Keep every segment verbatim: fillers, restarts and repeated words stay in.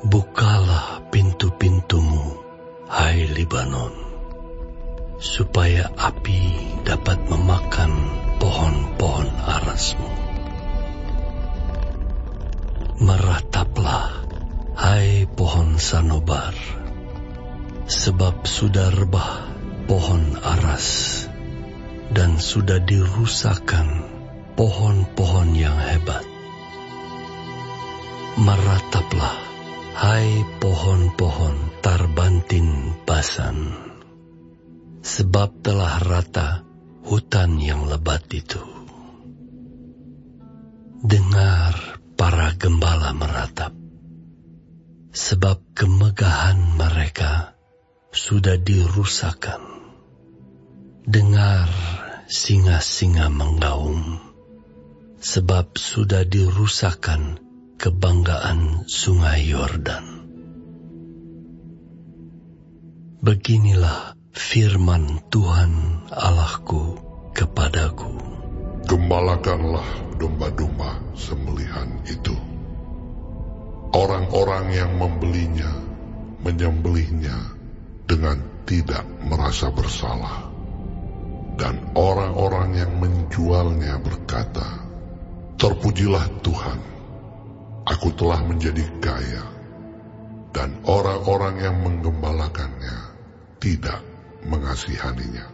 Bukalah pintu-pintumu, hai Libanon, supaya api dapat memakan pohon-pohon arasmu. Merataplah, hai pohon sanobar, sebab sudah rebah pohon aras, dan sudah dirusakkan pohon-pohon yang hebat. Merataplah, hai pohon-pohon tarbantin Basan, sebab telah rata hutan yang lebat itu. Dengar para gembala meratap, sebab kemegahan mereka sudah dirusakkan. Dengar singa-singa menggaum, sebab sudah dirusakkan kebanggaan sungai Yordan. Beginilah firman Tuhan Allahku kepadaku. Gembalakanlah domba-domba sembelihan itu. Orang-orang yang membelinya menyembelihnya dengan tidak merasa bersalah, dan orang-orang yang menjualnya berkata, terpujilah Tuhan, aku telah menjadi kaya. Dan orang-orang yang menggembalakannya tidak mengasihaninya.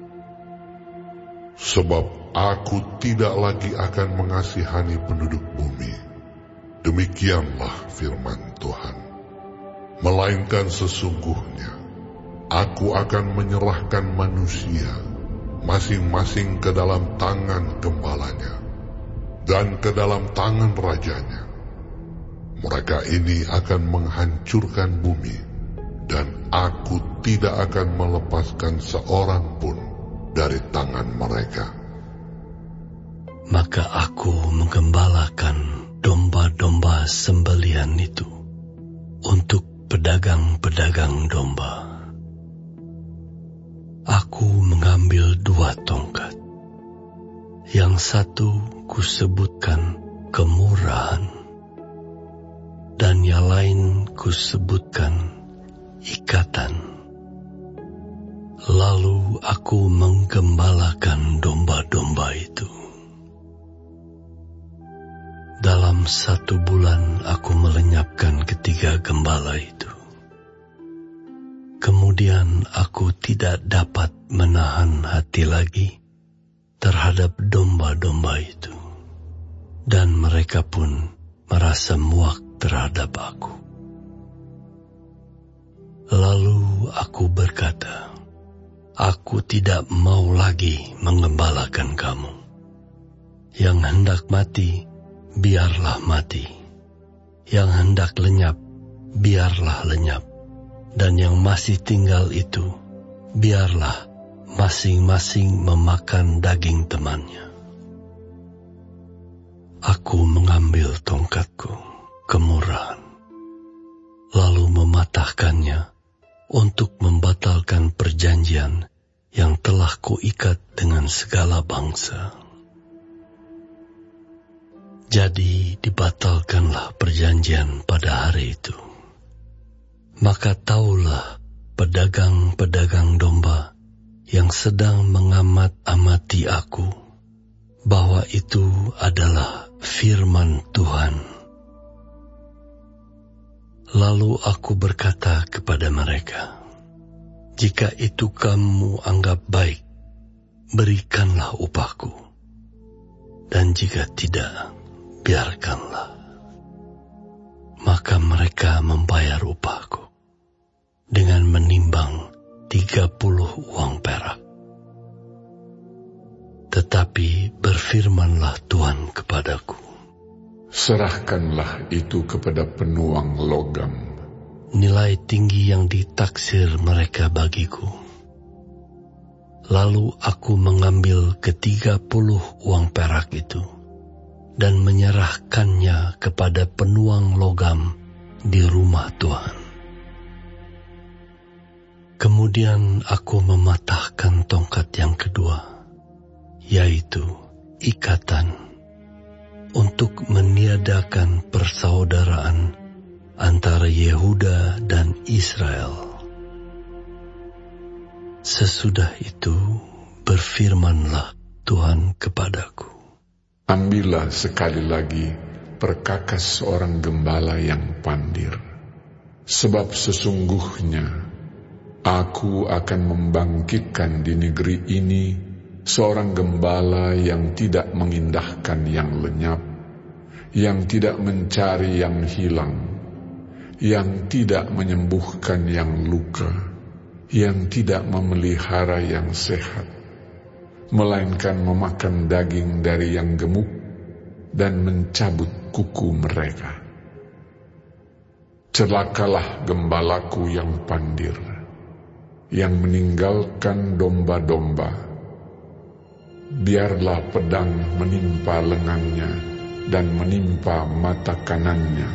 Sebab aku tidak lagi akan mengasihani penduduk bumi. Demikianlah firman Tuhan. Melainkan sesungguhnya aku akan menyerahkan manusia masing-masing ke dalam tangan gembalanya dan ke dalam tangan rajanya. Mereka ini akan menghancurkan bumi, dan aku tidak akan melepaskan seorang pun dari tangan mereka. Maka aku menggembalakan domba-domba sembelihan itu untuk pedagang-pedagang domba. Aku mengambil dua tongkat. Yang satu kusebutkan kemurahan, dan yang lain kusebutkan ikatan. Lalu aku menggembalakan domba-domba itu. Dalam satu bulan aku melenyapkan ketiga gembala itu. Kemudian aku tidak dapat menahan hati lagi terhadap domba-domba itu, dan mereka pun merasa muak terhadap aku. Lalu aku berkata, aku tidak mau lagi menggembalakan kamu. Yang hendak mati, biarlah mati. Yang hendak lenyap, biarlah lenyap. Dan yang masih tinggal itu, biarlah masing-masing memakan daging temannya. Aku mengambil tongkatku, kemurahan, lalu mematahkannya untuk membatalkan perjanjian yang telah kuikat dengan segala bangsa. Jadi dibatalkanlah perjanjian pada hari itu. Maka taulah pedagang-pedagang domba yang sedang mengamat-amati aku, bahwa itu adalah firman Tuhan. Lalu aku berkata kepada mereka, jika itu kamu anggap baik, berikanlah upahku. Dan jika tidak, biarkanlah. Maka mereka membayar upahku dengan menimbang tiga puluh uang perak. Tetapi berfirmanlah Tuhan kepadaku, serahkanlah itu kepada penuang logam. Nilai tinggi yang ditaksir mereka bagiku. Lalu aku mengambil ketiga puluh uang perak itu dan menyerahkannya kepada penuang logam di rumah Tuhan. Kemudian aku mematahkan tongkat yang kedua, yaitu ikatan, untuk meniadakan persaudaraan antara Yehuda dan Israel. Sesudah itu berfirmanlah Tuhan kepadaku, ambillah sekali lagi perkakas seorang gembala yang pandir, sebab sesungguhnya Aku akan membangkitkan di negeri ini seorang gembala yang tidak mengindahkan yang lenyap, yang tidak mencari yang hilang, yang tidak menyembuhkan yang luka, yang tidak memelihara yang sehat, melainkan memakan daging dari yang gemuk dan mencabut kuku mereka. Celakalah gembalaku yang pandir, yang meninggalkan domba-domba. Biarlah pedang menimpa lengannya dan menimpa mata kanannya.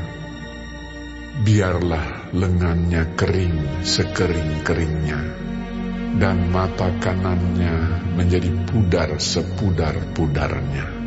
Biarlah lengannya kering sekering-keringnya, dan mata kanannya menjadi pudar sepudar-pudarnya.